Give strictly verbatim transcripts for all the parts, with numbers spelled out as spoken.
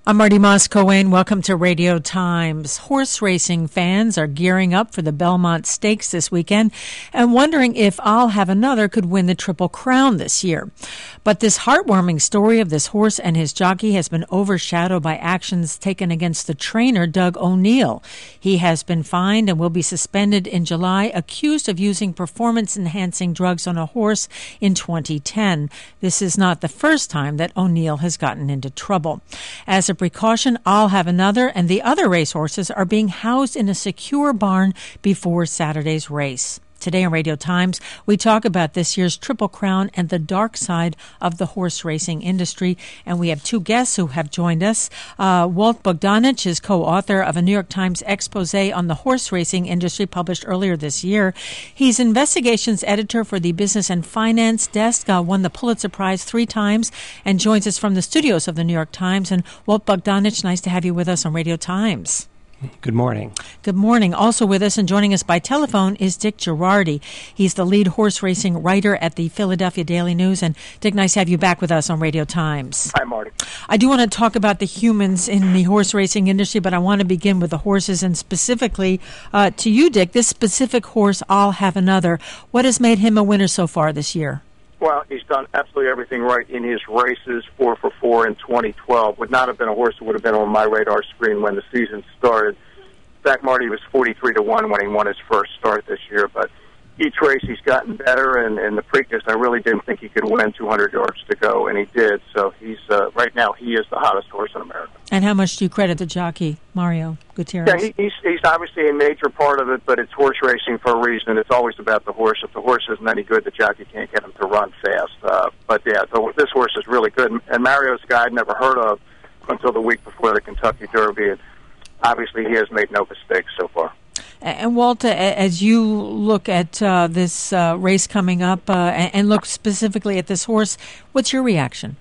I'm Marty Moss-Coane. Welcome to Radio Times. Horse racing fans are gearing up for the Belmont Stakes this weekend and wondering if I'll Have Another could win the Triple Crown this year. But this heartwarming story of this horse and his jockey has been overshadowed by actions taken against the trainer, Doug O'Neill. He has been fined and will be suspended in July, accused of using performance-enhancing drugs on a horse in twenty ten. This is not the first time that O'Neill has gotten into trouble. As a precaution, I'll Have Another and the other racehorses are being housed in a secure barn before Saturday's race. Today on Radio Times, we talk about this year's Triple Crown and the dark side of the horse racing industry. And we have two guests who have joined us. Uh, Walt Bogdanich is co-author of a New York Times expose on the horse racing industry published earlier this year. He's investigations editor for the Business and Finance Desk, uh, won the Pulitzer Prize three times, and joins us from the studios of the New York Times. And Walt Bogdanich, nice to have you with us on Radio Times. Good morning. Good morning. Also with us and joining us by telephone is Dick Girardi. He's the lead horse racing writer at the Philadelphia Daily News. And Dick, nice to have you back with us on Radio Times. Hi, Marty. I do want to talk about the humans in the horse racing industry, but I want to begin with the horses and specifically uh, to you, Dick. This specific horse, I'll Have Another. What has made him a winner so far this year? Well, he's done absolutely everything right in his races. Four for four in twenty twelve. Would not have been a horse that would have been on my radar screen when the season started. In fact, Marty was forty-three to one when he won his first start this year. But each race he's gotten better, and in the Preakness, I really didn't think he could win two hundred yards to go, and he did. So he's uh, right now he is the hottest horse in America. And how much do you credit the jockey, Mario Gutierrez? Yeah, he, he's, he's obviously a major part of it, but it's horse racing for a reason. It's always about the horse. If the horse isn't any good, the jockey can't get him to run fast. Uh, but, yeah, the, this horse is really good. And Mario's a guy I'd never heard of until the week before the Kentucky Derby. And obviously, he has made no mistakes so far. And, Walter, as you look at uh, this uh, race coming up uh, and look specifically at this horse, what's your reaction?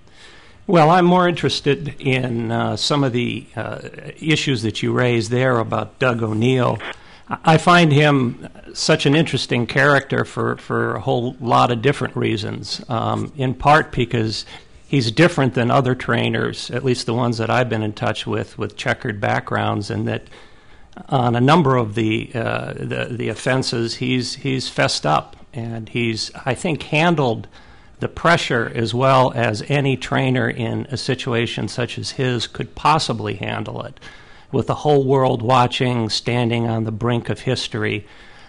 Well, I'm more interested in uh, some of the uh, issues that you raised there about Doug O'Neill. I find him such an interesting character for, for a whole lot of different reasons, um, in part because he's different than other trainers, at least the ones that I've been in touch with, with checkered backgrounds, and that on a number of the uh, the, the offenses, he's he's fessed up, and he's, I think, handled the pressure as well as any trainer in a situation such as his could possibly handle it, with the whole world watching, standing on the brink of history.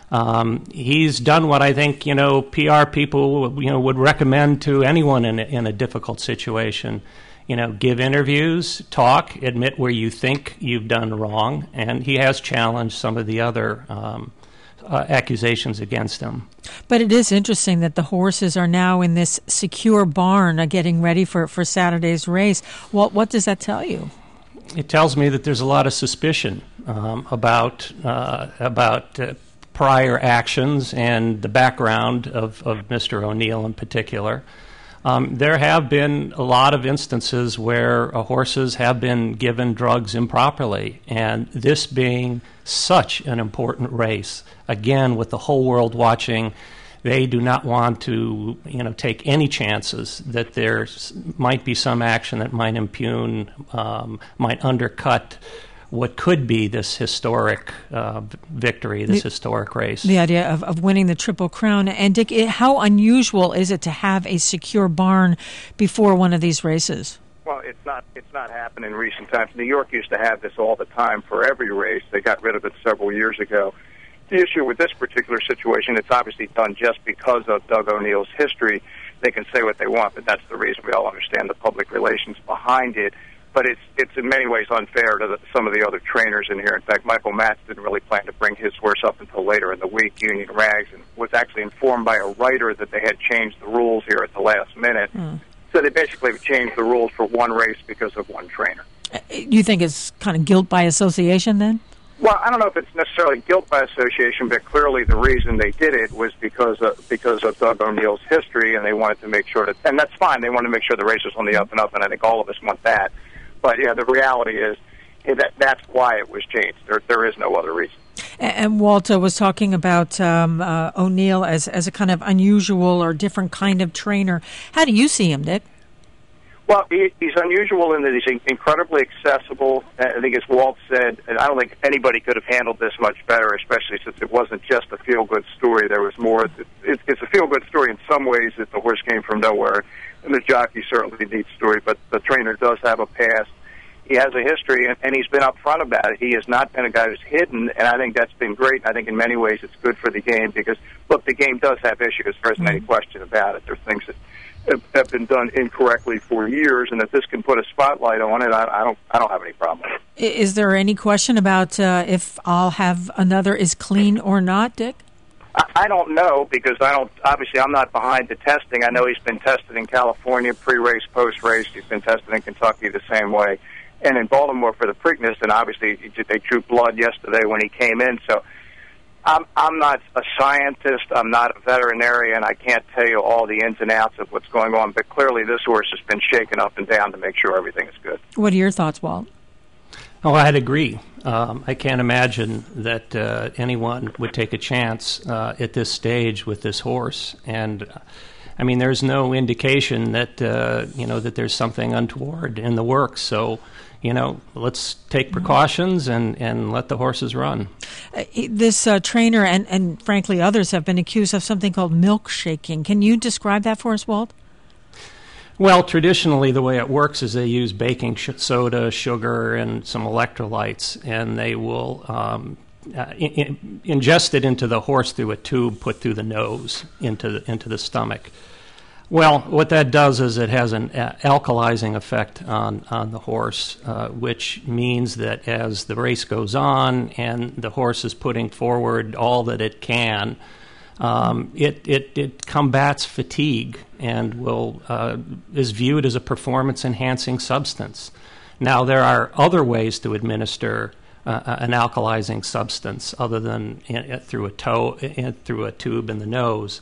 Um, he's done what I think, you know, P R people, you know, would recommend to anyone in a, in a difficult situation. You know, give interviews, talk, admit where you think you've done wrong, and he has challenged some of the other um, uh, accusations against him. But it is interesting that the horses are now in this secure barn uh, getting ready for, for Saturday's race. What, what does that tell you? It tells me that there's a lot of suspicion um, about uh, about uh, prior actions and the background of, of Mister O'Neill in particular. Um, there have been a lot of instances where uh, horses have been given drugs improperly, and this being such an important race, again, with the whole world watching, they do not want to, you know, take any chances that there might be some action that might impugn, um, might undercut what could be this historic uh, victory, this the, historic race. The idea of, of winning the Triple Crown. And, Dick, it, how unusual is it to have a secure barn before one of these races? Well, it's not it's not happened in recent times. New York used to have this all the time for every race. They got rid of it several years ago. The issue with this particular situation, it's obviously done just because of Doug O'Neill's history. They can say what they want, but that's the reason we all understand the public relations behind it. But it's it's in many ways unfair to the, some of the other trainers in here. In fact, Michael Matz didn't really plan to bring his horse up until later in the week, Union Rags, and was actually informed by a writer that they had changed the rules here at the last minute. Mm. So they basically changed the rules for one race because of one trainer. You think it's kind of guilt by association then? Well, I don't know if it's necessarily guilt by association, but clearly the reason they did it was because of, because of Doug O'Neill's history, and they wanted to make sure that, and that's fine, they wanted to make sure the race was on the up and up, and I think all of us want that. But, yeah, the reality is that that's why it was changed. There, there is no other reason. And Walter was talking about um, uh, O'Neill as, as a kind of unusual or different kind of trainer. How do you see him, Dick? Well, he, he's unusual in that he's incredibly accessible. I think, as Walt said, and I don't think anybody could have handled this much better, especially since it wasn't just a feel-good story. There was more. It, it's a feel-good story in some ways that the horse came from nowhere, and the jockey certainly a neat story, but the trainer does have a past. He has a history, and, and he's been upfront about it. He has not been a guy who's hidden, and I think that's been great. I think in many ways it's good for the game because, look, the game does have issues. There isn't any question about it. There's things that have been done incorrectly for years, and if this can put a spotlight on it, I, I don't, I don't have any problem with it. Is there any question about uh, if I'll have another is clean or not, Dick? I, I don't know because I don't. Obviously, I'm not behind the testing. I know he's been tested in California pre-race, post-race. He's been tested in Kentucky the same way, and in Baltimore for the Preakness. And obviously, they drew blood yesterday when he came in. So. I'm, I'm not a scientist. I'm not a veterinarian. I can't tell you all the ins and outs of what's going on, but clearly this horse has been shaken up and down to make sure everything is good. What are your thoughts, Walt? Oh, I'd agree. Um, I can't imagine that uh, anyone would take a chance uh, at this stage with this horse. And, uh, I mean, there's no indication that, uh, you know, that there's something untoward in the works. So, you know, let's take precautions and, and let the horses run. Uh, this uh, trainer and, and, frankly, others have been accused of something called milkshaking. Can you describe that for us, Walt? Well, traditionally, the way it works is they use baking sh- soda, sugar, and some electrolytes, and they will um, uh, in, in, ingest it into the horse through a tube put through the nose into the, into the stomach. Well, what that does is it has an uh, alkalizing effect on, on the horse, uh, which means that as the race goes on and the horse is putting forward all that it can, um, it, it, it combats fatigue and will uh, is viewed as a performance-enhancing substance. Now, there are other ways to administer uh, an alkalizing substance other than in, through a toe, in, through a tube in the nose.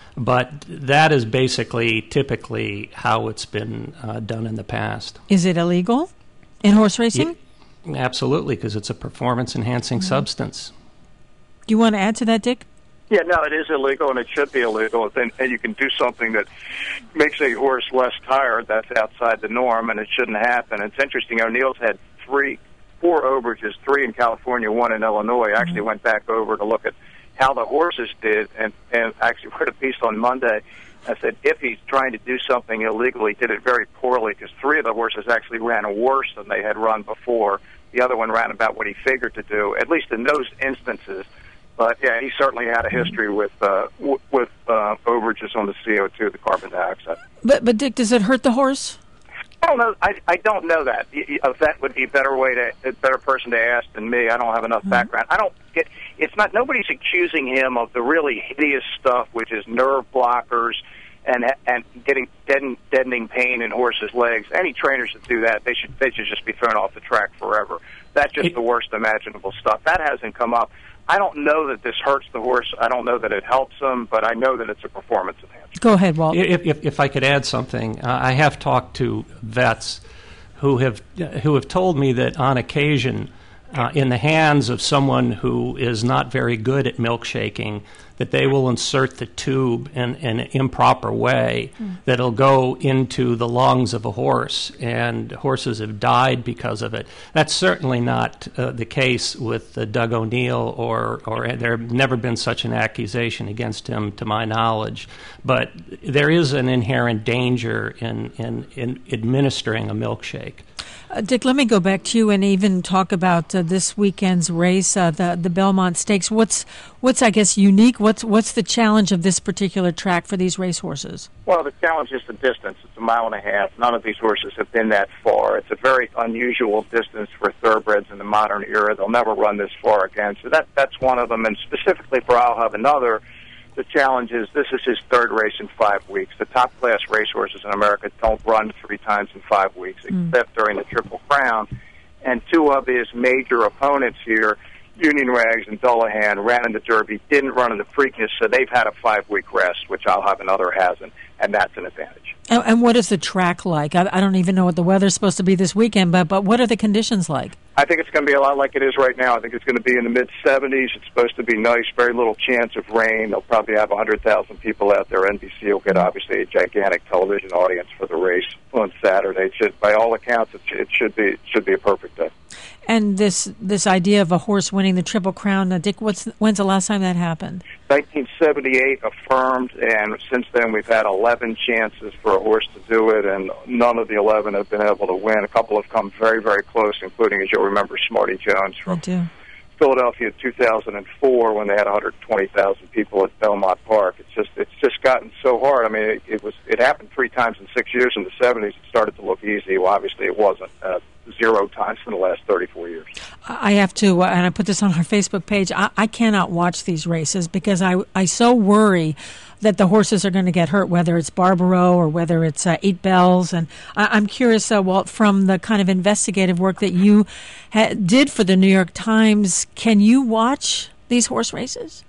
But that is basically, typically, how it's been uh, done in the past. Is it illegal in horse racing? Yeah, absolutely, because it's a performance-enhancing mm-hmm. substance. Do you want to add to that, Dick? Yeah, no, it is illegal, and it should be illegal. And, and you can do something that makes a horse less tired. That's outside the norm, and it shouldn't happen. It's interesting. O'Neill's had three, four overages, three in California, one in Illinois. I actually mm-hmm. went back over to look at how the horses did, and, and actually read a piece on Monday. I said, if he's trying to do something illegal, he did it very poorly, because three of the horses actually ran worse than they had run before. The other one ran about what he figured to do, at least in those instances. But, yeah, he certainly had a history with uh, w- with uh, overages on the C O two, the carbon dioxide. But, but Dick, does it hurt the horse? I don't know. I, I don't know that. A vet would be a better way to a better person to ask than me. I don't have enough mm-hmm. background. I don't get. It's not. Nobody's accusing him of the really hideous stuff, which is nerve blockers and and getting deaden, deadening pain in horses' legs. Any trainers that do that, they should they should just be thrown off the track forever. That's just it, the worst imaginable stuff. That hasn't come up. I don't know that this hurts the horse. I don't know that it helps him, but I know that it's a performance enhancer. Go ahead, Walt. If, if, if I could add something, uh, I have talked to vets who have uh, who have told me that on occasion, uh, in the hands of someone who is not very good at milkshaking, that they will insert the tube in, in an improper way mm. that'll go into the lungs of a horse, and horses have died because of it. That's certainly not uh, the case with uh, Doug O'Neill, or, or there have never been such an accusation against him to my knowledge. But there is an inherent danger in, in, in administering a milkshake. Uh, Dick, let me go back to you and even talk about uh, this weekend's race, uh, the the Belmont Stakes. What's what's I guess unique? What's what's the challenge of this particular track for these racehorses? Well, the challenge is the distance. It's a mile and a half. None of these horses have been that far. It's a very unusual distance for thoroughbreds in the modern era. They'll never run this far again. So that that's one of them. And specifically for I'll Have Another, the challenge is this is his third race in five weeks. The top-class racehorses in America don't run three times in five weeks, mm. except during the Triple Crown. And two of his major opponents here, Union Rags and Dullahan, ran in the Derby, didn't run in the Preakness, so they've had a five-week rest, which I'll Have Another hasn't, and that's an advantage. And, and what is the track like? I, I don't even know what the weather's supposed to be this weekend, but, but what are the conditions like? I think it's going to be a lot like it is right now. I think it's going to be in the mid seventies. It's supposed to be nice, very little chance of rain. They'll probably have one hundred thousand people out there. N B C will get, obviously, a gigantic television audience for the race on Saturday. It should, by all accounts, it, it should be it should be a perfect day. And this this idea of a horse winning the Triple Crown, uh, Dick, what's, when's the last time that happened? nineteen seventy-eight affirmed, and since then we've had eleven chances for a horse to do it, and none of the eleven have been able to win. A couple have come very, very close, including, as you'll remember, Smarty Jones from Philadelphia in two thousand four when they had one hundred twenty thousand people at Belmont Park. It's just it's just gotten so hard. I mean, it, it was it happened three times in six years. In the seventies, it started to look easy. Well, obviously, it wasn't. Uh, zero times in the last thirty-four years. I have to, uh, and I put this on our Facebook page, I, I cannot watch these races because I, I so worry that the horses are going to get hurt, whether it's Barbaro or whether it's uh, Eight Bells. And I, I'm curious, uh, Walt, from the kind of investigative work that you ha- did for the New York Times, can you watch these horse races?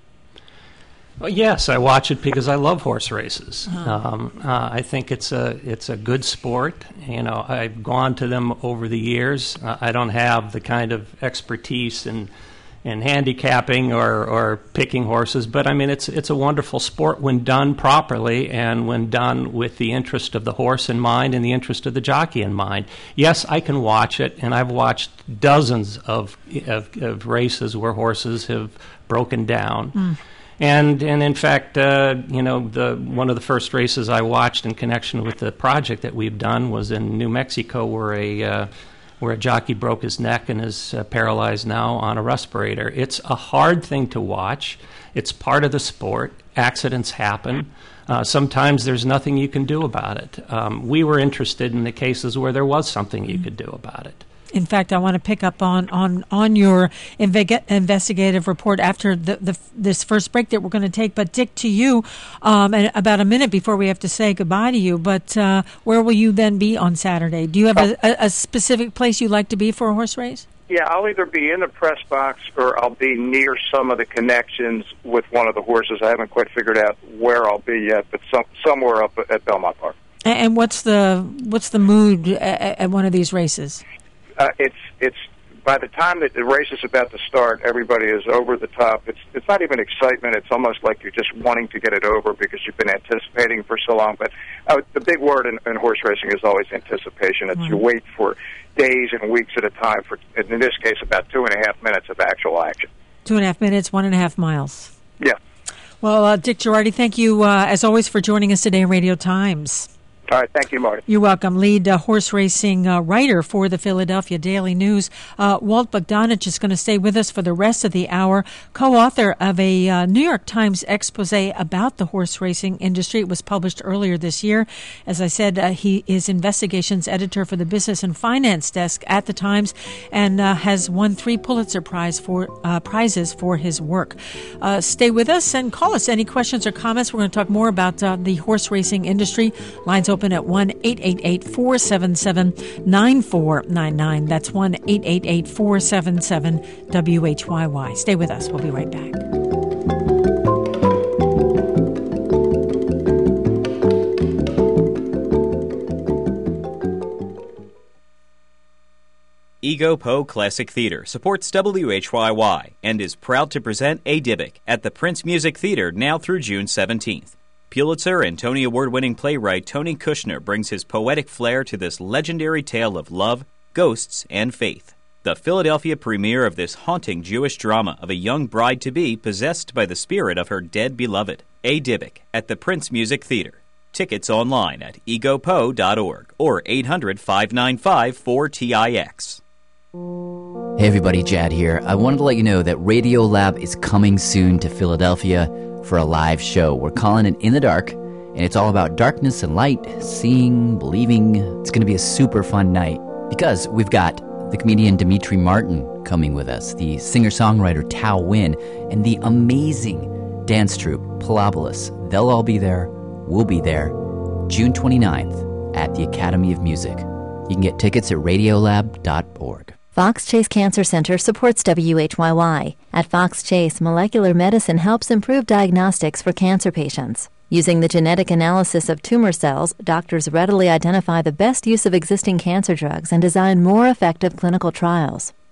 Well, yes, I watch it because I love horse races. Uh-huh. Um, uh, I think it's a it's a good sport. You know, I've gone to them over the years. Uh, I don't have the kind of expertise in in handicapping or, or picking horses, but I mean it's it's a wonderful sport when done properly and when done with the interest of the horse in mind and the interest of the jockey in mind. Yes, I can watch it, and I've watched dozens of of, of races where horses have broken down. Mm. And and in fact, uh, you know, the one of the first races I watched in connection with the project that we've done was in New Mexico, where a uh, where a jockey broke his neck and is uh, paralyzed now on a respirator. It's a hard thing to watch. It's part of the sport. Accidents happen. Uh, sometimes there's nothing you can do about it. Um, we were interested in the cases where there was something you could do about it. In fact, I want to pick up on, on, on your inve- investigative report after the, the this first break that we're going to take. But, Dick, to you, um, and about a minute before we have to say goodbye to you, but uh, where will you then be on Saturday? Do you have a, a, a specific place you'd like to be for a horse race? Yeah, I'll either be in the press box or I'll be near some of the connections with one of the horses. I haven't quite figured out where I'll be yet, but some, somewhere up at Belmont Park. And, and what's the what's the mood at, at one of these races? Uh, it's it's by the time that the race is about to start, everybody is over the top. It's it's not even excitement. It's almost like you're just wanting to get it over because you've been anticipating for so long. But uh, the big word in, in horse racing is always anticipation. It's mm-hmm. you wait for days and weeks at a time for, in this case, about two and a half minutes of actual action. Two and a half minutes, one and a half miles. Yeah. Well, uh, Dick Jerardi, thank you, uh, as always, for joining us today on Radio Times. All right, thank you, Marty. You're welcome. Lead uh, horse racing uh, writer for the Philadelphia Daily News. Uh, Walt Bogdanich is going to stay with us for the rest of the hour, co-author of a uh, New York Times expose about the horse racing industry. It was published earlier this year. As I said, uh, he is investigations editor for the business and finance desk at the Times and uh, has won three Pulitzer Prize for uh, prizes for his work. Uh, stay with us and call us. Any questions or comments? We're going to talk more about uh, the horse racing industry. Lines open at one eight eight eight, four seven seven, nine four nine nine. That's one eight eight eight, four seven seven, W H Y Y. Stay with us. We'll be right back. Ego Poe Classic Theater supports W H Y Y and is proud to present A Dybbuk at the Prince Music Theater now through June seventeenth. Pulitzer and Tony Award-winning playwright Tony Kushner brings his poetic flair to this legendary tale of love, ghosts, and faith. The Philadelphia premiere of this haunting Jewish drama of a young bride-to-be possessed by the spirit of her dead beloved. A Dybbuk at the Prince Music Theater. Tickets online at ego poe dot org or eight hundred, five nine five, four T I X. Hey everybody, Jad here. I wanted to let you know that Radiolab is coming soon to Philadelphia for a live show. We're calling it In the Dark, and it's all about darkness and light, seeing, believing. It's going to be a super fun night because we've got the comedian Dimitri Martin coming with us, the singer-songwriter Tao Win, and the amazing dance troupe Palabolas. They'll all be there. We'll be there. June twenty-ninth at the Academy of Music. You can get tickets at radiolab dot org. Fox Chase Cancer Center supports W H Y Y. At Fox Chase, molecular medicine helps improve diagnostics for cancer patients. Using the genetic analysis of tumor cells, doctors readily identify the best use of existing cancer drugs and design more effective clinical trials.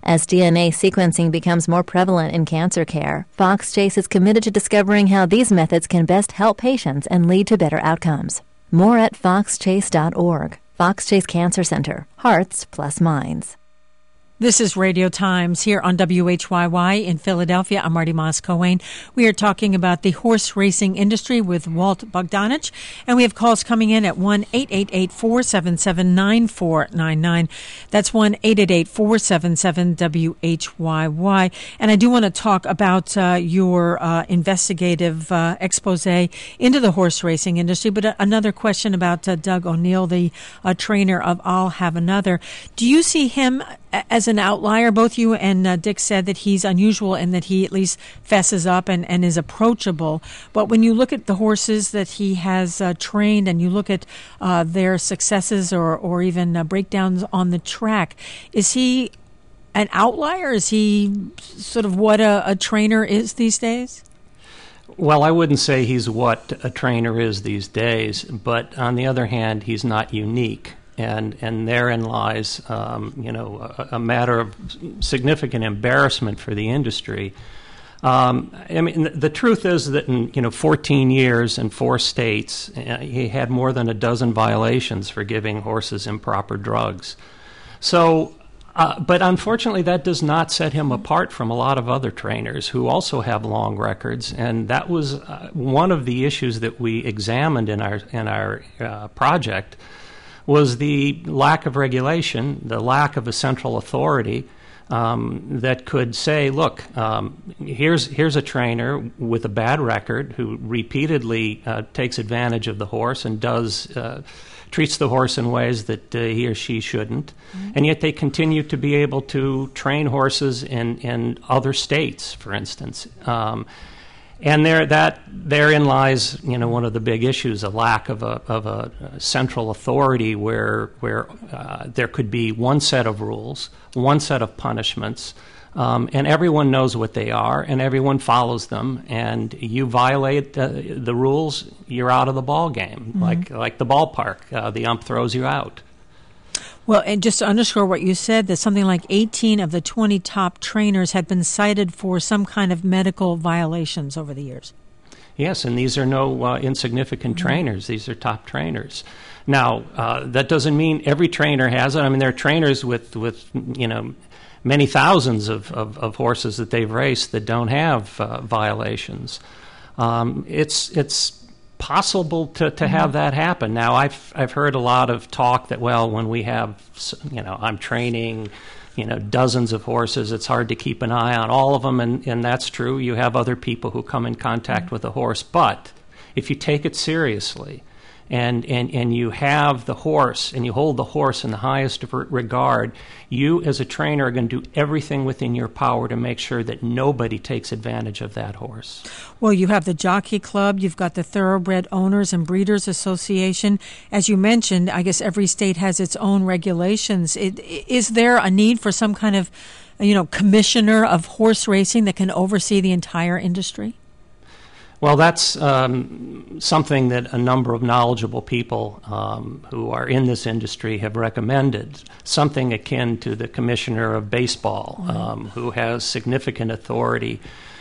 As D N A sequencing becomes more prevalent in cancer care, Fox Chase is committed to discovering how these methods can best help patients and lead to better outcomes. More at fox chase dot org. Fox Chase Cancer Center. Hearts plus minds. This is Radio Times here on W H Y Y in Philadelphia. I'm Marty Moss-Coane. We are talking about the horse racing industry with Walt Bogdanich, and we have calls coming in at one eight eight eight, four seven seven, nine four nine nine. That's one eight eight eight, four seven seven, W H Y Y. And I do want to talk about uh, your uh, investigative uh, expose into the horse racing industry, but uh, another question about uh, Doug O'Neill, the uh, trainer of I'll Have Another. Do you see him as an outlier? Both you and uh, Dick said that he's unusual and that he at least fesses up and, and is approachable. But when you look at the horses that he has uh, trained and you look at uh, their successes or, or even uh, breakdowns on the track, is he an outlier? Is he sort of what a, a trainer is these days? Well, I wouldn't say he's what a trainer is these days, but on the other hand, he's not unique. And and therein lies, um, you know, a, a matter of significant embarrassment for the industry. Um, I mean, the, the truth is that in you know fourteen years in four states, uh, he had more than a dozen violations for giving horses improper drugs. So, uh, but unfortunately, that does not set him apart from a lot of other trainers who also have long records. And that was uh, one of the issues that we examined in our in our uh, project. Was the lack of regulation, the lack of a central authority um, that could say, look, um, here's here's a trainer with a bad record who repeatedly uh, takes advantage of the horse and does uh, treats the horse in ways that uh, he or she shouldn't, mm-hmm. and yet they continue to be able to train horses in, in other states, for instance. Um, And there, that therein lies, you know, one of the big issues: a lack of a of a central authority where where uh, there could be one set of rules, one set of punishments, um, and everyone knows what they are, and everyone follows them. And you violate uh, the rules, you're out of the ball game, mm-hmm. like like the ballpark. Uh, the ump throws you out. Well, and just to underscore what you said, that something like eighteen of the twenty top trainers had been cited for some kind of medical violations over the years. Yes, and these are no uh, insignificant mm-hmm. trainers. These are top trainers. Now, uh, that doesn't mean every trainer has it. I mean, there are trainers with, with you know, many thousands of, of, of horses that they've raced that don't have uh, violations. Um, it's it's... possible to, to have that happen. Now, I've I've heard a lot of talk that, well, when we have, you know, I'm training, you know, dozens of horses, it's hard to keep an eye on all of them, and, and that's true. You have other people who come in contact with a horse, but if you take it seriously and, and, and you have the horse and you hold the horse in the highest regard, you as a trainer are going to do everything within your power to make sure that nobody takes advantage of that horse. Well, you have the Jockey Club, you've got the Thoroughbred Owners and Breeders Association. As you mentioned, I guess every state has its own regulations. It, is there a need for some kind of, you know, commissioner of horse racing that can oversee the entire industry? Well, that's um, something that a number of knowledgeable people um, who are in this industry have recommended, something akin to the commissioner of baseball, um, who has significant authority.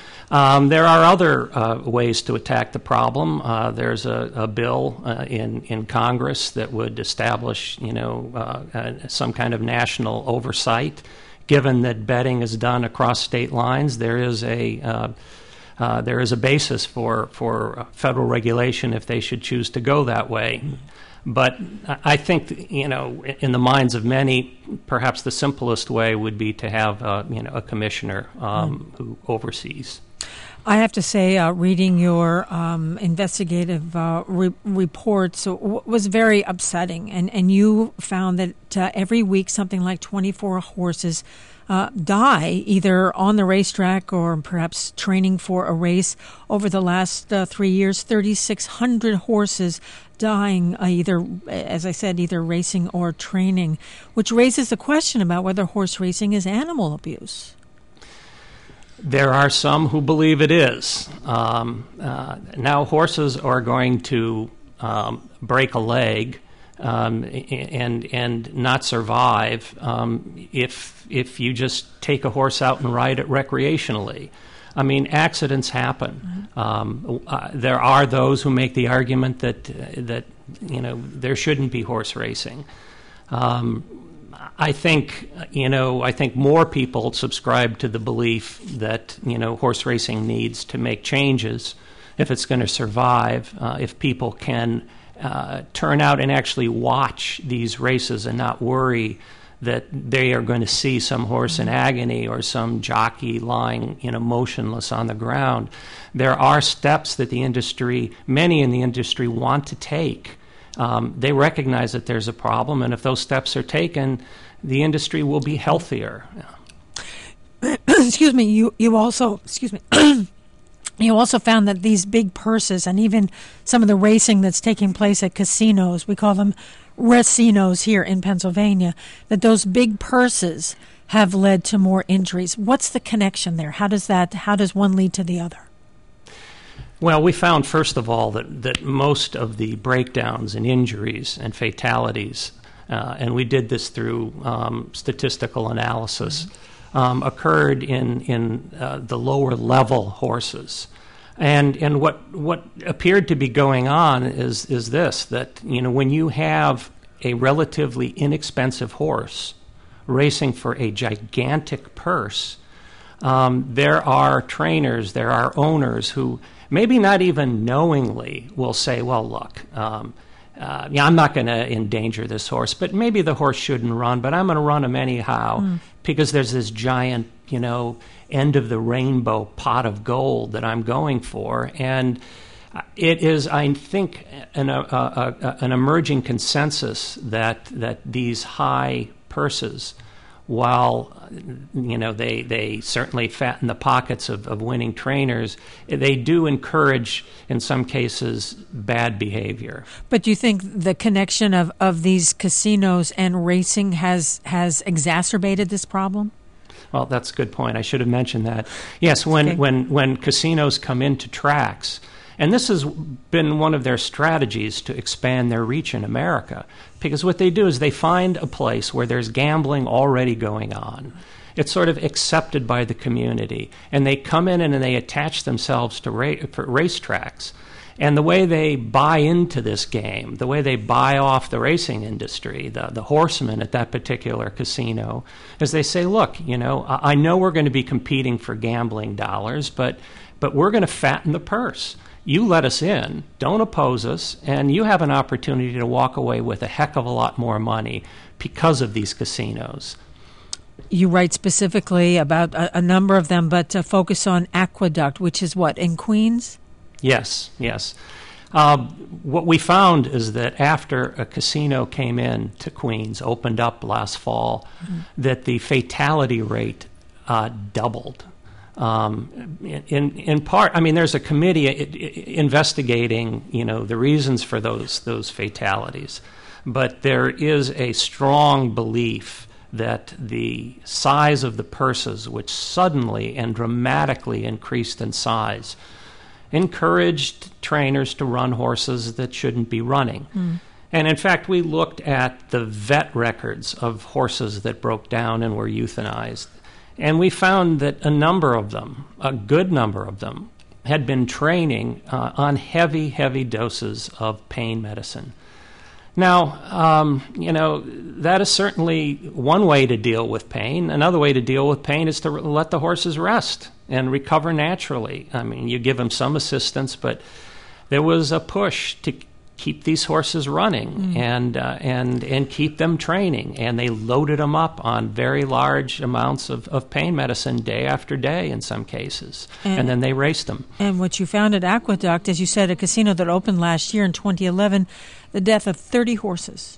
Um, there are other uh, ways to attack the problem. Uh, there's a, a bill uh, in, in Congress that would establish, you know, uh, uh, some kind of national oversight. Given that betting is done across state lines, there is a uh, Uh, there is a basis for, for federal regulation if they should choose to go that way. But I think, you know, in the minds of many, perhaps the simplest way would be to have, uh, you know, a commissioner um, who oversees. I have to say, uh, reading your um, investigative uh, re- reports w- was very upsetting. And, and you found that uh, every week something like twenty-four horses uh, die, either on the racetrack or perhaps training for a race. Over the last uh, three years, thirty-six hundred horses dying, uh, either, as I said, either racing or training, which raises the question about whether horse racing is animal abuse. There are some who believe it is. Um, uh, now, horses are going to um, break a leg um, and and not survive um, if if you just take a horse out and ride it recreationally. I mean, accidents happen. Mm-hmm. Um, uh, there are those who make the argument that uh, that you know there shouldn't be horse racing. Um, I think you know I think more people subscribe to the belief that you know horse racing needs to make changes if it's going to survive. Uh, if people can uh, turn out and actually watch these races and not worry that they are going to see some horse in agony or some jockey lying, you know, motionless on the ground. There are steps that the industry, many in the industry, want to take. Um, they recognize that there's a problem, and if those steps are taken, the industry will be healthier. Excuse me. You you also excuse me. You also found that these big purses and even some of the racing that's taking place at casinos, we call them racinos here in Pennsylvania, that those big purses have led to more injuries. What's the connection there? How does that? How does one lead to the other? Well, we found, first of all, that, that most of the breakdowns and injuries and fatalities, uh, and we did this through um, statistical analysis, mm-hmm. um, occurred in, in uh, the lower level horses. And and what what appeared to be going on is is this, that you know when you have a relatively inexpensive horse racing for a gigantic purse, um, there are trainers, there are owners who maybe not even knowingly will say, well, look, um, uh, yeah, I'm not going to endanger this horse, but maybe the horse shouldn't run, but I'm going to run him anyhow mm. because there's this giant, you know, end of the rainbow pot of gold that I'm going for. And it is, I think, an, a, a, a, an emerging consensus that that these high purses, while you know they, they certainly fatten the pockets of, of winning trainers, they do encourage, in some cases, bad behavior. But do you think the connection of, of these casinos and racing has has exacerbated this problem? Well, that's a good point. I should have mentioned that. Yes, when, okay. when, when casinos come into tracks, and this has been one of their strategies to expand their reach in America, because what they do is they find a place where there's gambling already going on. It's sort of accepted by the community, and they come in and they attach themselves to ra- racetracks. And the way they buy into this game, the way they buy off the racing industry, the, the horsemen at that particular casino, is they say, look, you know, I, I know we're going to be competing for gambling dollars, but but we're going to fatten the purse. You let us in, don't oppose us, and you have an opportunity to walk away with a heck of a lot more money because of these casinos. You write specifically about a, a number of them, but uh, focus on Aqueduct, which is what, in Queens? Yes, yes. Uh, what we found is that after a casino came in to Queens, opened up last fall, mm-hmm. that the fatality rate uh, doubled. Um, in in part, I mean, there's a committee investigating, you know, the reasons for those those fatalities, but there is a strong belief that the size of the purses, which suddenly and dramatically increased in size, encouraged trainers to run horses that shouldn't be running. Mm. And in fact, we looked at the vet records of horses that broke down and were euthanized. And we found that a number of them, a good number of them, had been training uh, on heavy, heavy doses of pain medicine. Now, um, you know, that is certainly one way to deal with pain. Another way to deal with pain is to re- let the horses rest and recover naturally. I mean, you give them some assistance, but there was a push to keep these horses running mm. and uh, and and keep them training. And they loaded them up on very large amounts of, of pain medicine day after day in some cases, and, and then they raced them. And what you found at Aqueduct, as you said, a casino that opened last year in twenty eleven, the death of thirty horses.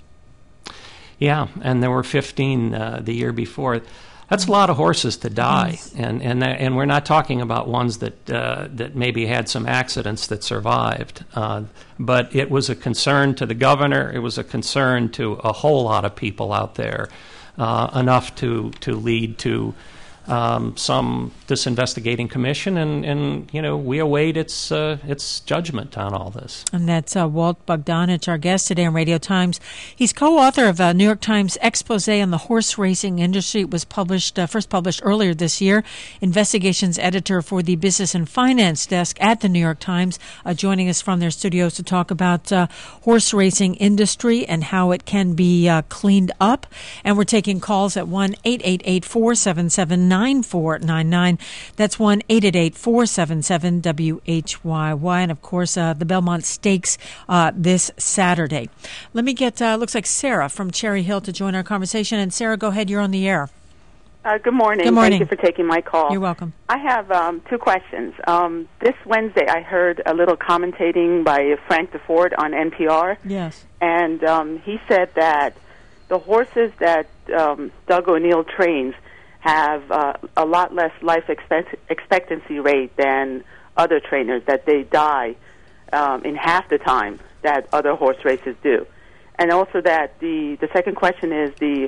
Yeah, and there were fifteen uh, the year before. That's a lot of horses to die, yes. and and that, and we're not talking about ones that uh, that maybe had some accidents that survived. Uh, but it was a concern to the governor. It was a concern to a whole lot of people out there, uh, enough to to lead to um, some this investigating commission, and, and you know we await its uh, its judgment on all this. And that's uh, Walt Bogdanich, our guest today on Radio Times. He's co-author of a New York Times expose on the horse racing industry. It was published uh, first published earlier this year. Investigations editor for the Business and Finance desk at the New York Times, uh, joining us from their studios to talk about uh, horse racing industry and how it can be uh, cleaned up. And we're taking calls at one eight eight eight, four seven seven, nine four nine nine. That's one eight eight eight, four seven seven, W H Y Y. And, of course, uh, the Belmont Stakes uh, this Saturday. Let me get, uh, looks like Sarah from Cherry Hill to join our conversation. And, Sarah, go ahead. You're on the air. Uh, good morning. Good morning. Thank you for taking my call. You're welcome. I have um, two questions. Um, this Wednesday, I heard a little commentating by Frank DeFord on N P R. Yes. And um, he said that the horses that um, Doug O'Neill trains have uh, a lot less life expect- expectancy rate than other trainers, that they die um, in half the time that other horse races do. And also that the, the second question is the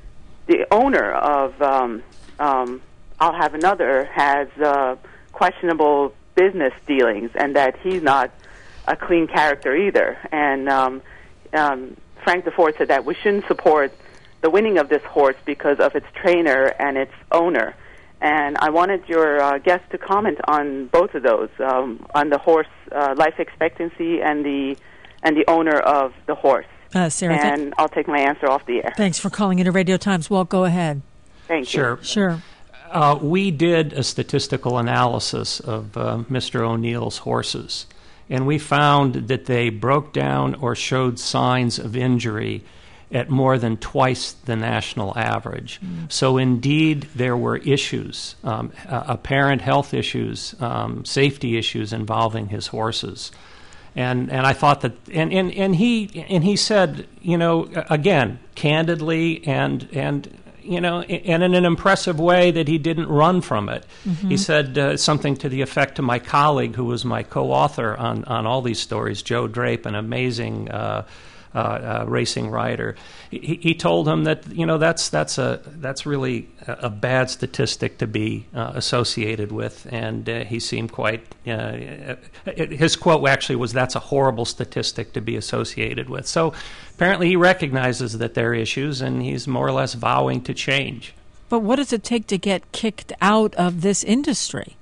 the owner of um, um, I'll Have Another has uh, questionable business dealings, and that he's not a clean character either. And um, um, Frank DeFord said that we shouldn't support the winning of this horse because of its trainer and its owner. And I wanted your uh, guest to comment on both of those, um, on the horse uh, life expectancy and the and the owner of the horse. Uh, Sarah, and th- I'll take my answer off the air. Thanks for calling into Radio Times. Walt, go ahead. Thank Sure. you. Sure. Uh, we did a statistical analysis of uh, Mister O'Neill's horses, and we found that they broke down or showed signs of injury at more than twice the national average. Mm. So indeed, there were issues, um, uh, apparent health issues, um, safety issues involving his horses. And and I thought that, and, and, and he and he said, you know, again, candidly and and you know, and in an impressive way, that he didn't run from it. Mm-hmm. He said uh, something to the effect to my colleague, who was my co-author on on all these stories, Joe Drape, an amazing Uh, Uh, uh, racing rider. He, he told him that you know that's that's a that's really a, a bad statistic to be uh, associated with, and uh, he seemed quite. Uh, his quote actually was, "That's a horrible statistic to be associated with." So apparently he recognizes that there are issues, and he's more or less vowing to change. But what does it take to get kicked out of this industry?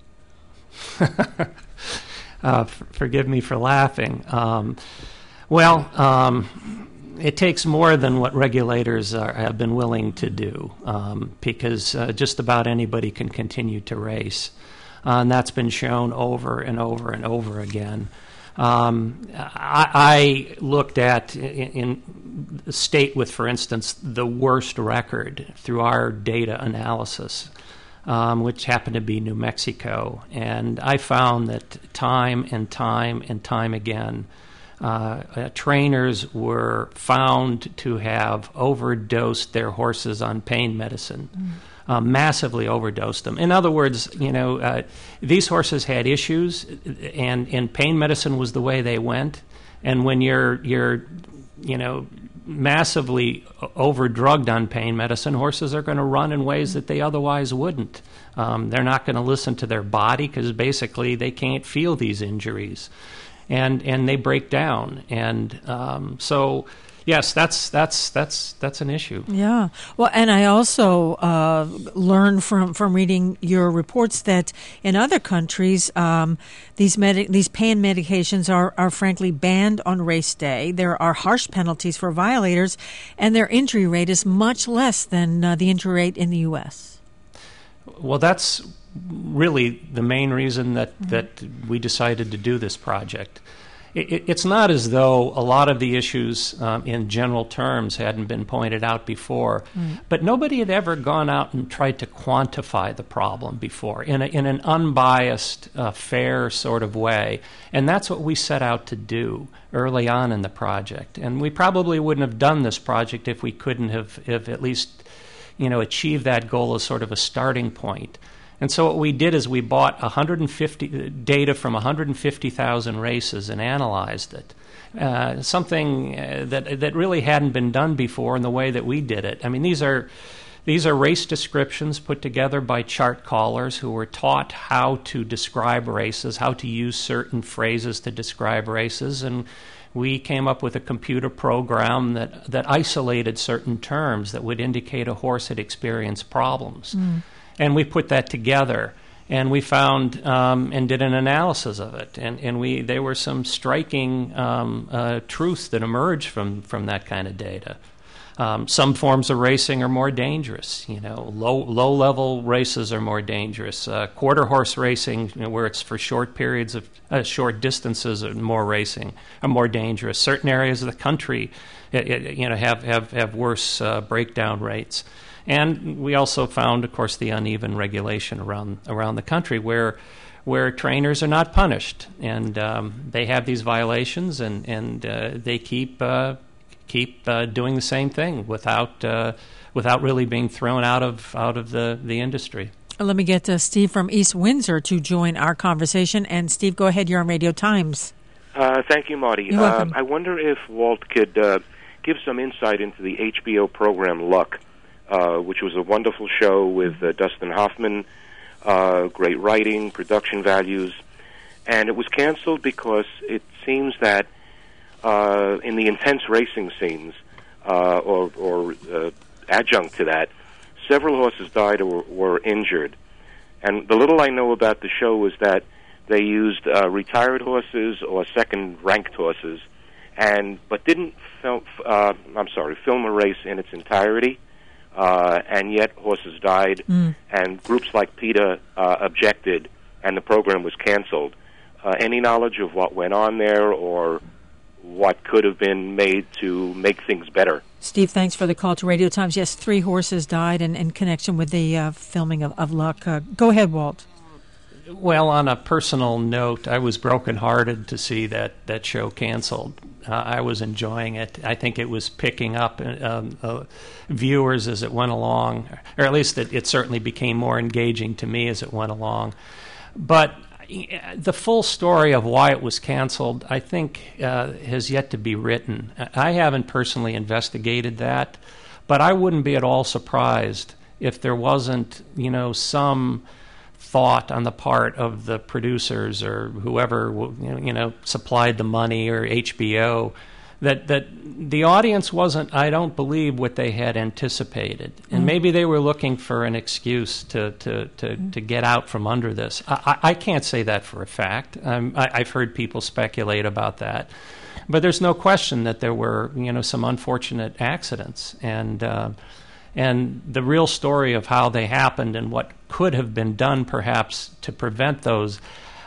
uh, f- forgive me for laughing. Um, Well, um, it takes more than what regulators are, have been willing to do, um, because uh, just about anybody can continue to race. Uh, and that's been shown over and over and over again. Um, I, I looked at, in, in a state with, for instance, the worst record through our data analysis, um, which happened to be New Mexico. And I found that time and time and time again, Uh, uh, trainers were found to have overdosed their horses on pain medicine, mm. uh, massively overdosed them. In other words, you know, uh, these horses had issues, and, and pain medicine was the way they went. And when you're you're, you know, massively overdrugged on pain medicine, horses are going to run in ways that they otherwise wouldn't. Um, they're not going to listen to their body, because basically they can't feel these injuries. And and they break down, and um, so yes, that's that's that's that's an issue. Yeah, well, and I also uh, learned from, from reading your reports that in other countries, um, these medi- these pain medications are are frankly banned on race day. There are harsh penalties for violators, and their injury rate is much less than uh, the injury rate in the U S. Well, that's really the main reason that, mm-hmm. that we decided to do this project. It, it, it's not as though a lot of the issues um, in general terms hadn't been pointed out before, mm. but nobody had ever gone out and tried to quantify the problem before in, a, in an unbiased, uh, fair sort of way. And that's what we set out to do early on in the project. And we probably wouldn't have done this project if we couldn't have, have at least, you know, achieved that goal as sort of a starting point. And so what we did is we bought one hundred fifty data from one hundred fifty thousand races and analyzed it. Uh, something uh, that that really hadn't been done before in the way that we did it. I mean, these are These are race descriptions put together by chart callers who were taught how to describe races, how to use certain phrases to describe races, and we came up with a computer program that, that isolated certain terms that would indicate a horse had experienced problems. Mm. And we put that together, and we found um, and did an analysis of it. And, and we there were some striking um, uh, truths that emerged from, from that kind of data. Um, some forms of racing are more dangerous. You know, low low level races are more dangerous. Uh, quarter horse racing, you know, where it's for short periods of uh, short distances, are more racing are more dangerous. Certain areas of the country, it, it, you know, have have have worse uh, breakdown rates. And we also found, of course, the uneven regulation around around the country, where where trainers are not punished, and um, they have these violations, and and uh, they keep. Uh, keep uh, doing the same thing without uh, without really being thrown out of out of the, the industry. Let me get uh, Steve from East Windsor to join our conversation. And Steve, go ahead. You're on Radio Times. Uh, thank you, Marty. You're welcome. Uh, I wonder if Walt could uh, give some insight into the H B O program Luck, uh, which was a wonderful show with uh, Dustin Hoffman, uh, great writing, production values, and it was canceled because it seems that Uh, in the intense racing scenes, uh, or, or uh, adjunct to that, several horses died or were injured. And the little I know about the show was that they used uh, retired horses or second-ranked horses, and but didn't film. Uh, I'm sorry, film a race in its entirety, uh, and yet horses died. Mm. And groups like PETA uh, objected, and the program was canceled. Uh, any knowledge of what went on there, or what could have been made to make things better? Steve, thanks for the call to Radio Times. Yes, three horses died in, in connection with the uh, filming of, of Luck. Uh, go ahead, Walt. Well, on a personal note, I was brokenhearted to see that, that show canceled. Uh, I was enjoying it. I think it was picking up um, uh, viewers as it went along, or at least it, it certainly became more engaging to me as it went along. But the full story of why it was canceled, I think, uh, has yet to be written. I haven't personally investigated that, but I wouldn't be at all surprised if there wasn't, you know, some thought on the part of the producers or whoever, you know, supplied the money, or H B O, that that the audience wasn't, I don't believe, what they had anticipated. And maybe they were looking for an excuse to to, to, to get out from under this. I, I can't say that for a fact. Um, I, I've heard people speculate about that. But there's no question that there were, you know, some unfortunate accidents. And, uh, and the real story of how they happened and what could have been done, perhaps, to prevent those,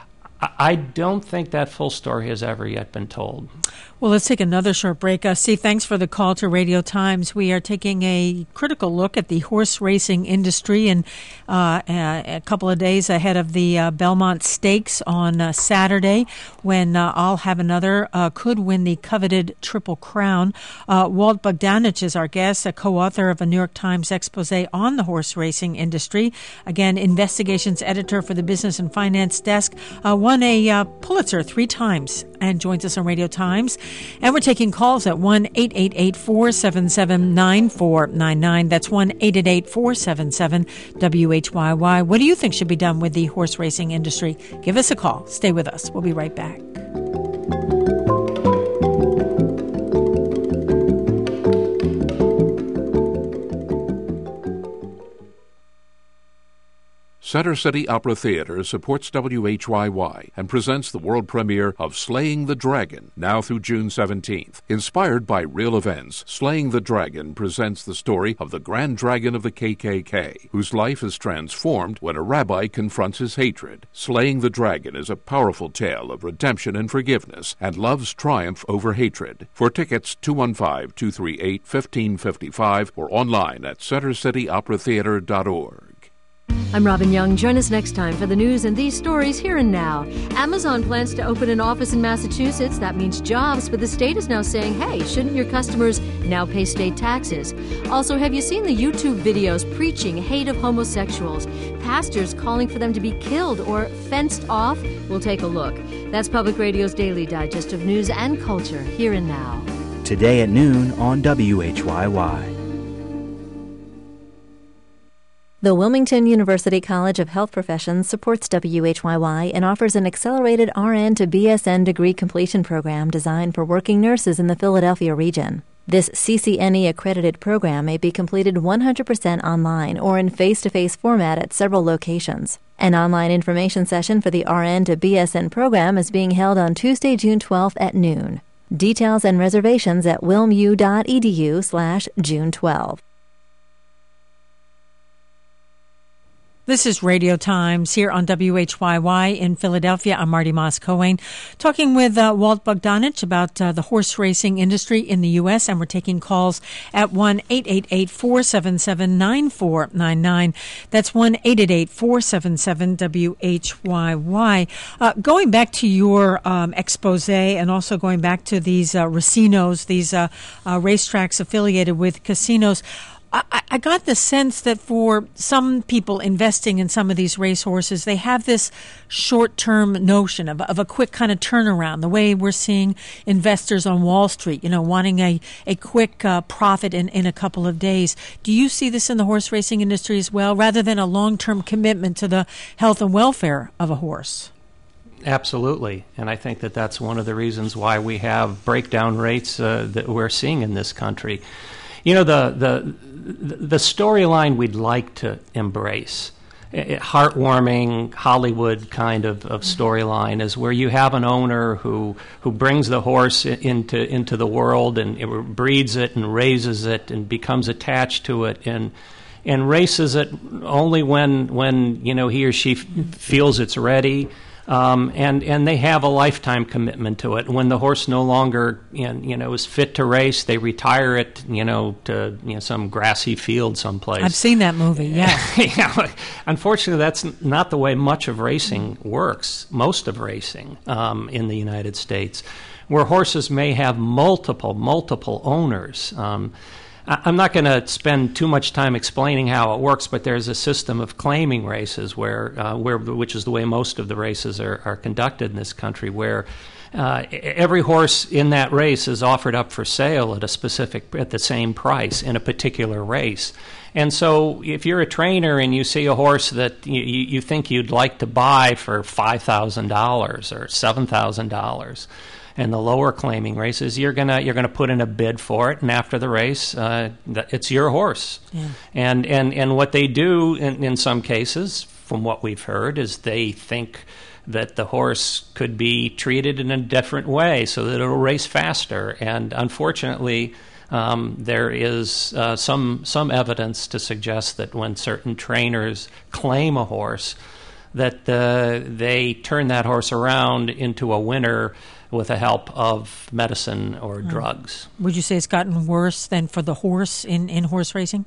I don't think that full story has ever yet been told. Well, let's take another short break. Uh, Steve, thanks for the call to Radio Times. We are taking a critical look at the horse racing industry, and uh, a, a couple of days ahead of the uh, Belmont Stakes on uh, Saturday, when uh, I'll Have Another uh, could win the coveted Triple Crown. Uh, Walt Bogdanich is our guest, a co-author of a New York Times expose on the horse racing industry. Again, investigations editor for the Business and Finance Desk. Uh, won a uh, Pulitzer three times and joins us on Radio Times. And we're taking calls at one eight eight eight, four seven seven, nine four nine nine. That's one eight eight eight, four seven seven, W H Y Y. What do you think should be done with the horse racing industry? Give us a call. Stay with us. We'll be right back. Center City Opera Theater supports W H Y Y and presents the world premiere of Slaying the Dragon, now through June seventeenth. Inspired by real events, Slaying the Dragon presents the story of the Grand Dragon of the K K K, whose life is transformed when a rabbi confronts his hatred. Slaying the Dragon is a powerful tale of redemption and forgiveness and love's triumph over hatred. For tickets, two one five, two three eight, one five five five or online at center city opera theater dot org. I'm Robin Young. Join us next time for the news and these stories here and now. Amazon plans to open an office in Massachusetts. That means jobs, but the state is now saying, hey, shouldn't your customers now pay state taxes? Also, have you seen the YouTube videos preaching hate of homosexuals? Pastors calling for them to be killed or fenced off? We'll take a look. That's Public Radio's Daily Digest of News and Culture, here and now. Today at noon on W H Y Y. The Wilmington University College of Health Professions supports W H Y Y and offers an accelerated R N to B S N degree completion program designed for working nurses in the Philadelphia region. This C C N E-accredited program may be completed one hundred percent online or in face-to-face format at several locations. An online information session for the R N to B S N program is being held on Tuesday, June twelfth at noon. Details and reservations at wilmu.edu slash June 12th. This is Radio Times here on W H Y Y in Philadelphia. I'm Marty Moss-Cohen, talking with uh, Walt Bogdanich about uh, the horse racing industry in the U S, and we're taking calls at one eight eight eight, four seven seven, nine four nine nine. That's one eight eight eight, four seven seven, W H Y Y. Uh, going back to your um, expose and also going back to these uh, racinos, these uh, uh, racetracks affiliated with casinos, I, I got the sense that for some people investing in some of these racehorses, they have this short-term notion of, of a quick kind of turnaround, the way we're seeing investors on Wall Street, you know, wanting a, a quick uh, profit in, in a couple of days. Do you see this in the horse racing industry as well, rather than a long-term commitment to the health and welfare of a horse? Absolutely, and I think that that's one of the reasons why we have breakdown rates uh, that we're seeing in this country. You know, the the the storyline we'd like to embrace, a heartwarming Hollywood kind of, of storyline, is where you have an owner who who brings the horse into into the world and it breeds it and raises it and becomes attached to it and and races it only when when you know he or she f- feels it's ready. Um, and, and they have a lifetime commitment to it. When the horse no longer, you know, is fit to race, they retire it, you know, to you know, some grassy field someplace. I've seen that movie, yeah. yeah. Unfortunately, that's not the way much of racing works, most of racing um, in the United States, where horses may have multiple, multiple owners. Um, I'm not going to spend too much time explaining how it works, but there's a system of claiming races, where, uh, where which is the way most of the races are, are conducted in this country, where uh, every horse in that race is offered up for sale at a specific, at the same price in a particular race. And so if you're a trainer and you see a horse that you, you think you'd like to buy for five thousand dollars or seven thousand dollars, and the lower claiming races, you're gonna you're gonna put in a bid for it, and after the race, uh, it's your horse. Yeah. And and and what they do in, in some cases, from what we've heard, is they think that the horse could be treated in a different way so that it'll race faster. And unfortunately, um, there is uh, some some evidence to suggest that when certain trainers claim a horse, that uh, they turn that horse around into a winner with the help of medicine or mm. drugs. Would you say it's gotten worse than for the horse in, in horse racing?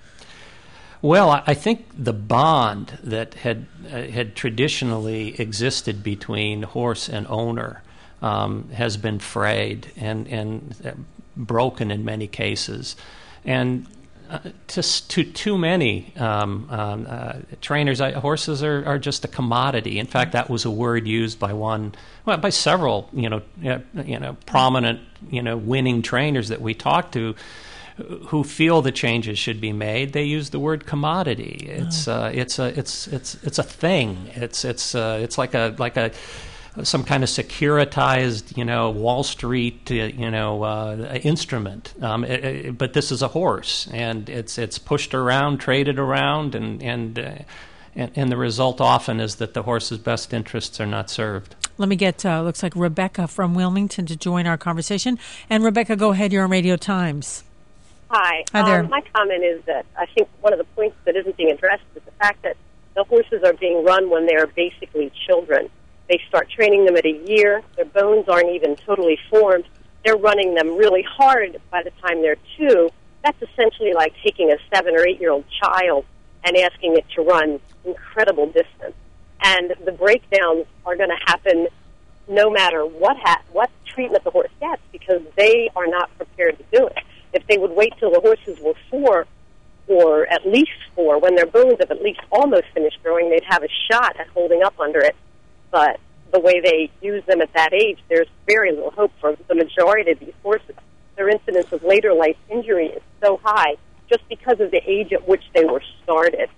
Well, I think the bond that had uh, had traditionally existed between horse and owner um, has been frayed and, and uh, broken in many cases. And Uh, to, to too many um, um, uh, trainers, uh, horses are, are just a commodity. In fact, that was a word used by one, well, by several, you know, uh, you know, prominent, you know, winning trainers that we talked to, who feel the changes should be made. They use the word commodity. It's uh, it's a it's it's it's a thing. It's it's uh, it's like a like a. some kind of securitized, you know, Wall Street, uh, you know, uh, instrument. Um, it, it, but this is a horse, and it's it's pushed around, traded around, and and, uh, and and the result often is that the horse's best interests are not served. Let me get, uh, looks like Rebecca from Wilmington to join our conversation. And Rebecca, go ahead. You're on Radio Times. Hi. Hi there. Um, my comment is that I think one of the points that isn't being addressed is the fact that the horses are being run when they are basically children. They start training them at a year. Their bones aren't even totally formed. They're running them really hard by the time they're two. That's essentially like taking a seven- or eight-year-old child and asking it to run incredible distance. And the breakdowns are going to happen no matter what ha- what treatment the horse gets, because they are not prepared to do it. If they would wait till the horses were four, or at least four, when their bones have at least almost finished growing, they'd have a shot at holding up under it. But the way they use them at that age, there's very little hope for the majority of these horses. Their incidence of later life injury is so high just because of the age at which they were started.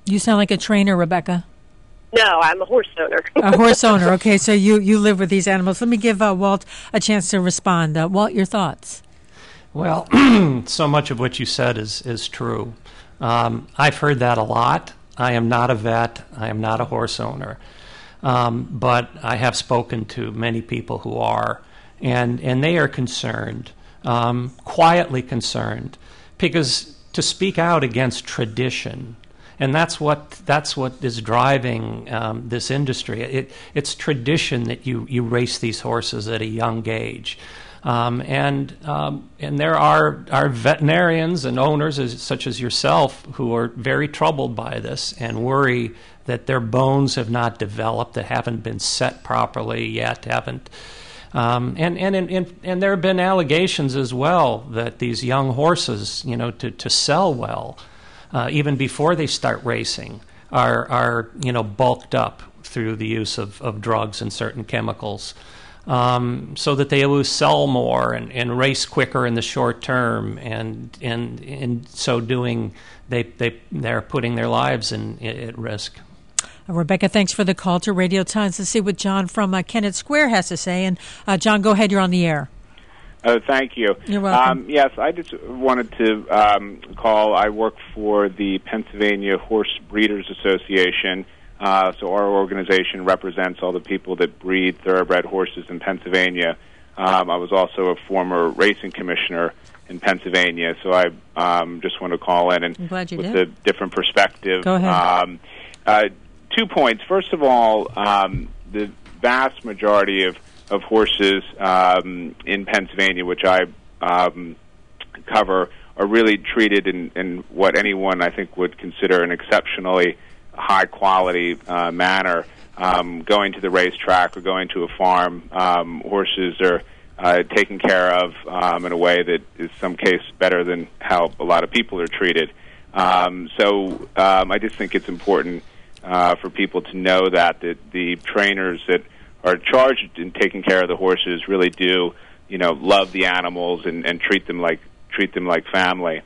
You sound like a trainer, Rebecca. No, I'm a horse owner. A horse owner. Okay, so you, you live with these animals. Let me give uh, Walt a chance to respond. Uh, Walt, your thoughts? Well, so much of what you said is, is true. Um, I've heard that a lot. I am not a vet. I am not a horse owner. Um, but I have spoken to many people who are, and, and they are concerned, um, quietly concerned, because to speak out against tradition, and that's what that's what is driving um, this industry. It, it's tradition that you, you race these horses at a young age. Um, and um, and there are, are veterinarians and owners as, such as yourself who are very troubled by this and worry that their bones have not developed, that haven't been set properly yet, haven't. Um, and, and, and, and there have been allegations as well that these young horses, you know, to, to sell well, uh, even before they start racing, are, are you know, bulked up through the use of, of drugs and certain chemicals. Um, so that they will sell more and, and race quicker in the short term, and and in so doing, they they they're putting their lives in, in at risk. Uh, Rebecca, thanks for the call to Radio Times. Let's see what John from uh, Kennett Square has to say. And uh, John, go ahead. You're on the air. Oh, thank you. You're welcome. Um, yes, I just wanted to um, call. I work for the Pennsylvania Horse Breeders Association. Uh, so our organization represents all the people that breed thoroughbred horses in Pennsylvania. Um, I was also a former racing commissioner in Pennsylvania, so I um, just want to call in and I'm glad you with did. a different perspective. Go ahead. Um, uh, two points. First of all, um, the vast majority of, of horses um, in Pennsylvania, which I um, cover, are really treated in, in what anyone, I think, would consider an exceptionally high-quality uh, manner. Um, going to the racetrack or going to a farm, um, horses are uh, taken care of um, in a way that is some case better than how a lot of people are treated. Um, so um, I just think it's important uh, for people to know that, that the trainers that are charged in taking care of the horses really do, you know, love the animals and, and treat them like treat them like family.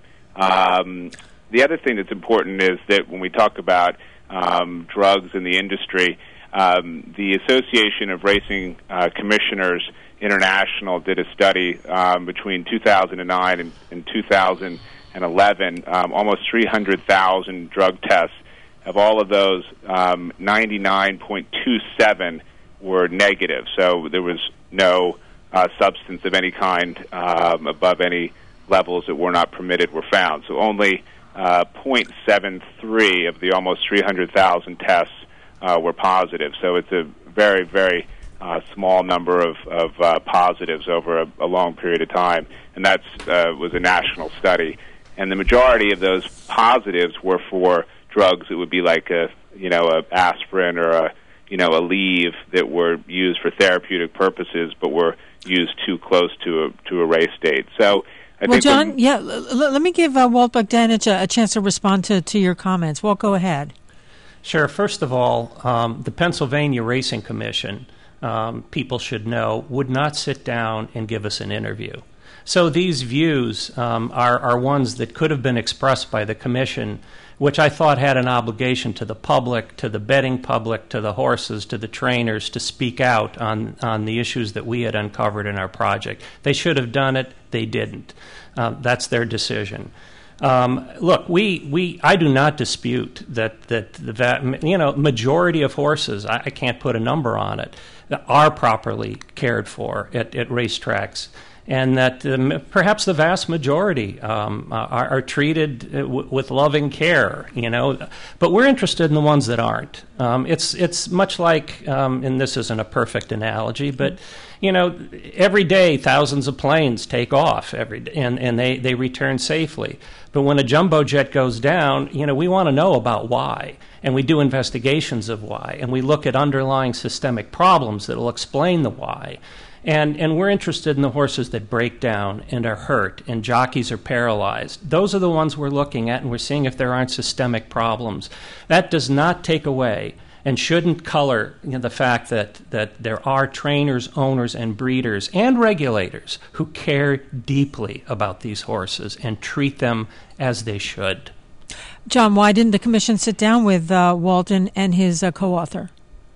Um, the other thing that's important is that when we talk about Um, drugs in the industry, um, the Association of Racing uh, Commissioners International did a study um, between two thousand nine and, and two thousand eleven, um, almost three hundred thousand drug tests. Of all of those, um, ninety-nine point two seven were negative, so there was no uh, substance of any kind um, above any levels that were not permitted were found. So only Uh, zero point seven three of the almost three hundred thousand tests uh, were positive. So it's a very, very uh, small number of, of uh, positives over a, a long period of time, and that uh, was a national study. And the majority of those positives were for drugs that would be like a, you know, a aspirin or a, you know, a Aleve that were used for therapeutic purposes, but were used too close to a to a race date. So. I well, think John, when, yeah, l- l- let me give uh, Walt Bogdanich a, a chance to respond to, to your comments. Walt, go ahead. Sure. First of all, um, the Pennsylvania Racing Commission, um, people should know, would not sit down and give us an interview. So these views um, are, are ones that could have been expressed by the commission, which I thought had an obligation to the public, to the betting public, to the horses, to the trainers, to speak out on, on the issues that we had uncovered in our project. They should have done it. They didn't. Uh, that's their decision. Um, look, we, we I do not dispute that that the va- you know majority of horses, I, I can't put a number on it, are properly cared for at, at racetracks, and that um, perhaps the vast majority um, are, are treated w- with loving care. You know, but we're interested in the ones that aren't. Um, it's it's much like, um, and this isn't a perfect analogy, but. You know, every day thousands of planes take off every day, and, and they, they return safely. But when a jumbo jet goes down, you know, we want to know about why. And we do investigations of why. And we look at underlying systemic problems that will explain the why. And, and we're interested in the horses that break down and are hurt and jockeys are paralyzed. Those are the ones we're looking at, and we're seeing if there aren't systemic problems. That does not take away and shouldn't color you know, the fact that, that there are trainers, owners, and breeders and regulators who care deeply about these horses and treat them as they should. John, why didn't the commission sit down with uh, Walton and his uh, co-author?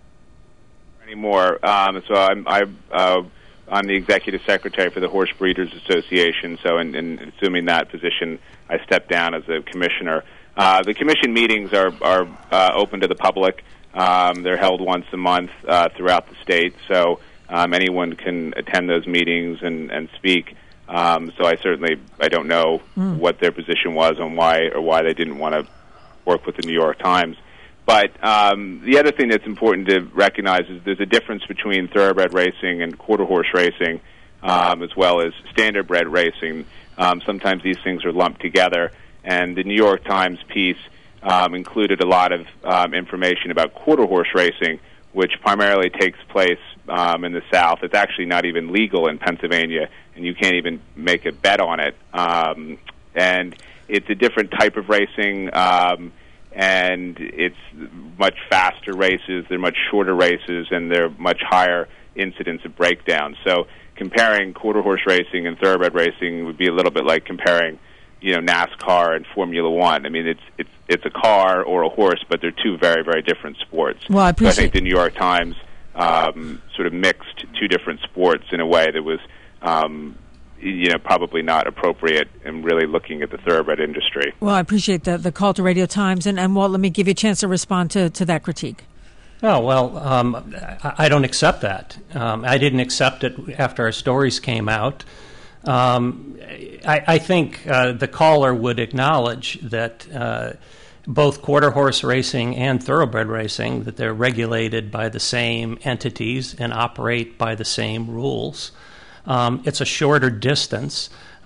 Anymore. Um, so I'm I'm, uh, I'm the executive secretary for the Horse Breeders Association. So in, in assuming that position, I stepped down as a commissioner. Uh, the commission meetings are are uh, open to the public. Um, they're held once a month uh, throughout the state, so um, anyone can attend those meetings and, and speak. Um, so I certainly I don't know mm. what their position was on why or why they didn't want to work with the New York Times. But um, the other thing that's important to recognize is there's a difference between thoroughbred racing and quarter horse racing, um, as well as standardbred racing. Um, sometimes these things are lumped together, and the New York Times piece um, included a lot of um, information about quarter horse racing, which primarily takes place um, in the South. It's actually not even legal in Pennsylvania, and you can't even make a bet on it. Um, and it's a different type of racing, um, and it's much faster races, they're much shorter races, and they're much higher incidence of breakdowns. So comparing quarter horse racing and thoroughbred racing would be a little bit like comparing, you know, NASCAR and Formula One. I mean, it's it's it's a car or a horse, but they're two very, very different sports. Well, I appreciate. So I think the New York Times um, sort of mixed two different sports in a way that was, um, you know, probably not appropriate in really looking at the thoroughbred industry. Well, I appreciate the, the call to Radio Times. And, and Walt, let me give you a chance to respond to, to that critique. Oh, well, um, I, I don't accept that. Um, I didn't accept it after our stories came out. Um, I, I think uh, the caller would acknowledge that uh, both quarter horse racing and thoroughbred racing, that they're regulated by the same entities and operate by the same rules. Um, it's a shorter distance.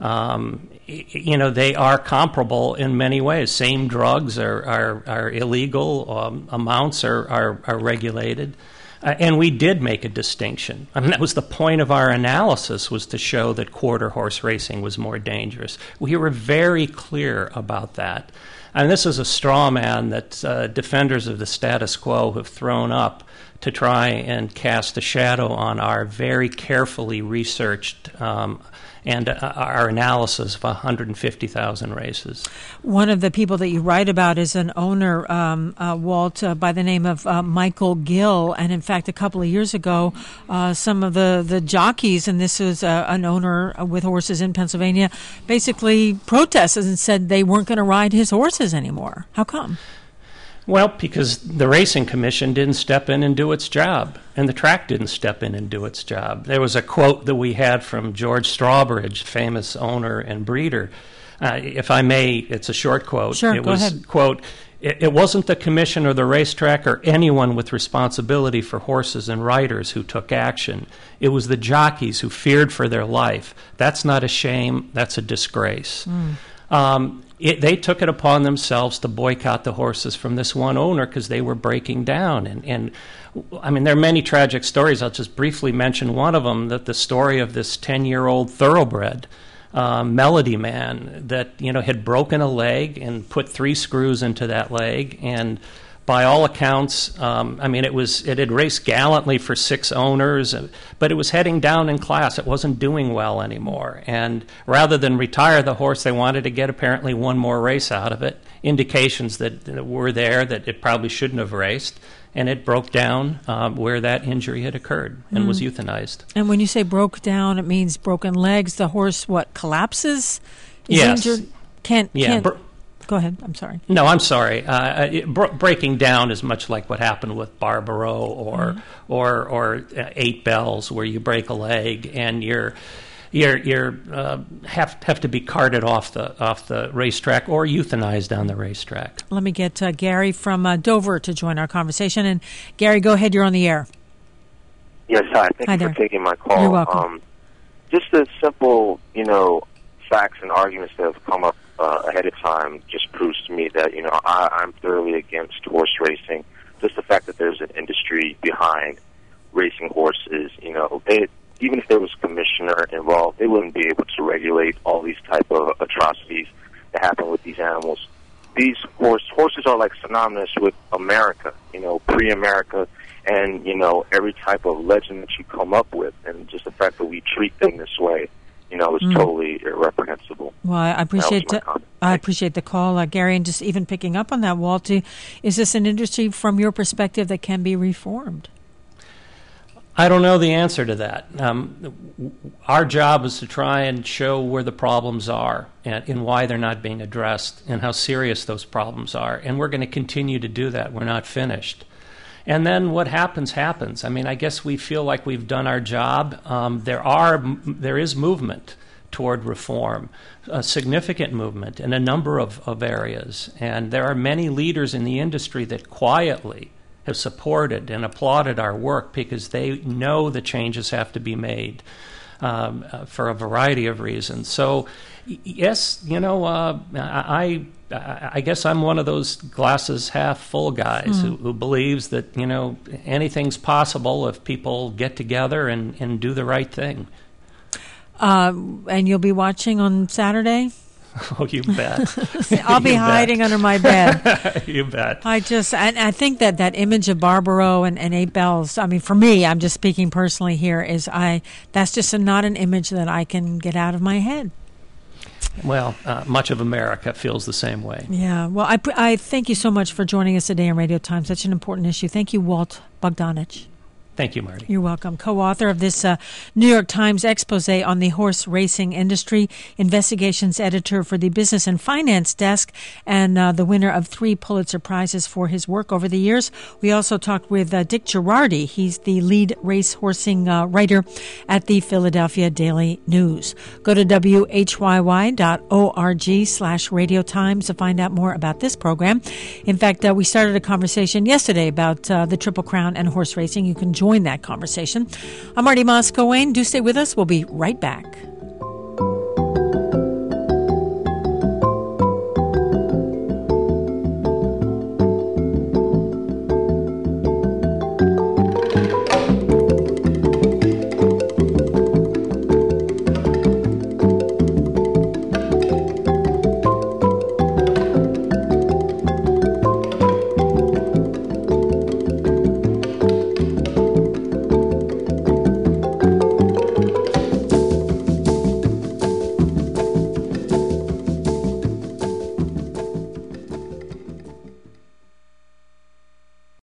Um, you know, they are comparable in many ways. Same drugs are, are, are illegal, um, amounts are, are, are regulated. Uh, and we did make a distinction. I mean, that was the point of our analysis, was to show that quarter horse racing was more dangerous. We were very clear about that. And this is a straw man that uh, defenders of the status quo have thrown up to try and cast a shadow on our very carefully researched um, and uh, our analysis of one hundred fifty thousand races. One of the people that you write about is an owner, um, uh, Walt, uh, by the name of uh, Michael Gill. And in fact, a couple of years ago, uh, some of the, the jockeys, and this was uh, an owner with horses in Pennsylvania, basically protested and said they weren't going to ride his horses anymore. How come? Well, because the Racing Commission didn't step in and do its job, and the track didn't step in and do its job. There was a quote that we had from George Strawbridge, famous owner and breeder. Uh, if I may, it's a short quote. Sure, it go was, ahead. Quote, it, it wasn't the commission or the racetrack or anyone with responsibility for horses and riders who took action. It was the jockeys who feared for their life. That's not a shame. That's a disgrace. Mm. Um, It, they took it upon themselves to boycott the horses from this one owner because they were breaking down. And, and, I mean, there are many tragic stories. I'll just briefly mention one of them, that the story of this ten-year-old thoroughbred, uh, Melody Man, that, you know, had broken a leg and put three screws into that leg. And by all accounts, um, I mean, it was it had raced gallantly for six owners, but it was heading down in class. It wasn't doing well anymore. And rather than retire the horse, they wanted to get apparently one more race out of it. Indications that, that were there that it probably shouldn't have raced. And it broke down um, where that injury had occurred and mm. was euthanized. And when you say broke down, it means broken legs. The horse, what, collapses? Is yes. Injured? Can't, yeah. can't. Br- Go ahead. I'm sorry. No, I'm sorry. Uh, it, br- breaking down is much like what happened with Barbaro or mm-hmm. or or uh, Eight Bells, where you break a leg and you're you're you're uh, have have to be carted off the off the racetrack or euthanized on the racetrack. Let me get uh, Gary from uh, Dover to join our conversation. And Gary, go ahead. You're on the air. Yes, hi. Thank hi you there. for taking my call. You're welcome. Um, just the simple, you know, facts and arguments that have come up Uh, ahead of time just proves to me that, you know, I, I'm thoroughly against horse racing. Just the fact that there's an industry behind racing horses, you know, they, even if there was a commissioner involved, they wouldn't be able to regulate all these type of atrocities that happen with these animals. These horse, horses are like synonymous with America, you know, pre-America, and, you know, every type of legend that you come up with, and just the fact that we treat them this way you know, is Mm. totally reprehensible. Well, I appreciate That was my the, comment. I appreciate the call, uh, Gary, and just even picking up on that, Walt. Is this an industry, from your perspective, that can be reformed? I don't know the answer to that. Um, our job is to try and show where the problems are and, and why they're not being addressed and how serious those problems are. And we're going to continue to do that. We're not finished. And then what happens, happens. I mean, I guess we feel like we've done our job. Um, there are, there is movement toward reform, a significant movement in a number of, of areas. And there are many leaders in the industry that quietly have supported and applauded our work because they know the changes have to be made um, uh, for a variety of reasons. So, y- yes, you know, uh, I, I I guess I'm one of those glasses half full guys Mm. who, who believes that, you know, anything's possible if people get together and, and do the right thing. Uh, and you'll be watching on Saturday? Oh, you bet. I'll be You hiding bet. under my bed. You bet. I just, and I think that that image of Barbaro and, and Eight Bells, I mean, for me, I'm just speaking personally here, is I, that's just a, not an image that I can get out of my head. Well, uh, much of America feels the same way. Yeah. Well, I, I thank you so much for joining us today on Radio Times. Such an important issue. Thank you, Walt Bogdanich. Thank you, Marty. You're welcome. Co-author of this uh, New York Times expose on the horse racing industry, investigations editor for the Business and Finance Desk, and uh, the winner of three Pulitzer Prizes for his work over the years. We also talked with uh, Dick Girardi. He's the lead race horsing uh, writer at the Philadelphia Daily News. Go to W H Y Y dot org slash Radio Times to find out more about this program. In fact, uh, we started a conversation yesterday about uh, the Triple Crown and horse racing. You can join that conversation. I'm Marty Moss-Coane. Do stay with us. We'll be right back.